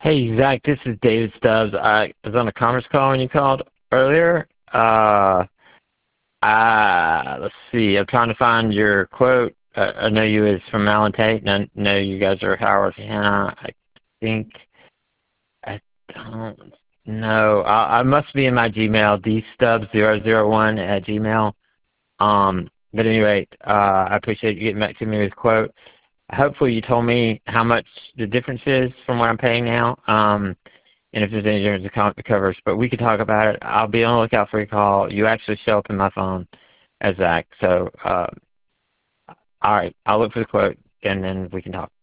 Hey, Zach, this is David Stubbs. I was on a conference call when you called earlier. Let's see. I'm trying to find your quote. I know you was from Allen Tate, and I know you guys are Howard Hanna. I think I don't know. I must be in my Gmail, dstubbs001 at Gmail. But anyway, I appreciate you getting back to me with a quote. Hopefully you told me how much the difference is from what I'm paying now, and if there's any difference in the covers. But we could talk about it. I'll be on the lookout for your call. You actually show up in my phone as Zach. So, all right, I'll look for the quote, and then we can talk.